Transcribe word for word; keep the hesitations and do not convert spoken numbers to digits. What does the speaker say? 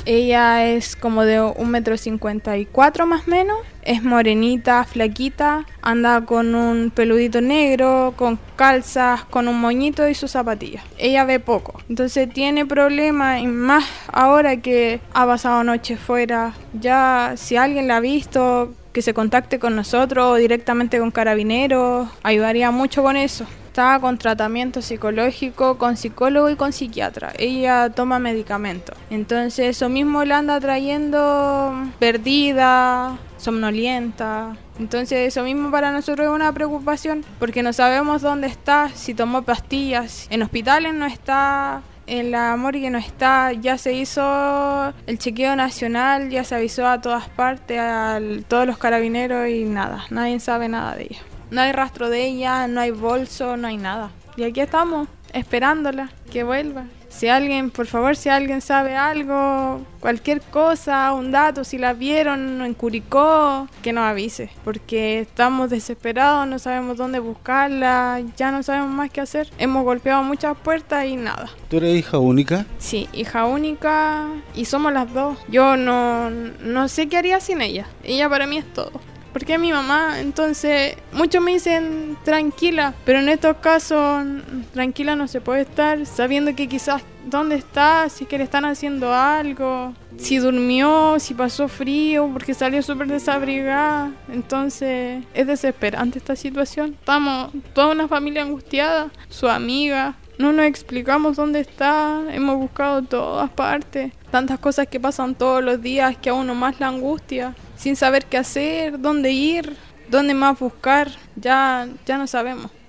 Ella es como de un metro cincuenta y cuatro más o menos. Es morenita, flaquita, anda con un peludito negro, con calzas, con un moñito y sus zapatillas. Ella ve poco, entonces tiene problemas, y más ahora que ha pasado noche fuera. Ya si alguien la ha visto, que se contacte con nosotros o directamente con Carabineros, ayudaría mucho con eso. Está con tratamiento psicológico, con psicólogo y con psiquiatra. Ella toma medicamentos. Entonces eso mismo la anda trayendo perdida, somnolienta. Entonces eso mismo para nosotros es una preocupación, porque no sabemos dónde está, si tomó pastillas. En hospitales no está, en la morgue no está. Ya se hizo el chequeo nacional, ya se avisó a todas partes, a todos los carabineros y nada, nadie sabe nada de ella. No hay rastro de ella, no hay bolso, no hay nada. Y aquí estamos, esperándola, que vuelva. Si alguien, por favor, si alguien sabe algo, cualquier cosa, un dato, si la vieron en Curicó, que nos avise. Porque estamos desesperados, no sabemos dónde buscarla, ya no sabemos más qué hacer. Hemos golpeado muchas puertas y nada. ¿Tú eres hija única? Sí, hija única y somos las dos. Yo no, no sé qué haría sin ella. Ella para mí es todo. Porque es mi mamá, entonces muchos me dicen tranquila, pero en estos casos tranquila no se puede estar, sabiendo que quizás dónde está, si es que le están haciendo algo, si durmió, si pasó frío, porque salió súper desabrigada. Entonces es desesperante esta situación. Estamos toda una familia angustiada, su amiga. No nos explicamos dónde está, hemos buscado todas partes. Tantas cosas que pasan todos los días que a uno más la angustia, sin saber qué hacer, dónde ir, dónde más buscar, ya, ya no sabemos.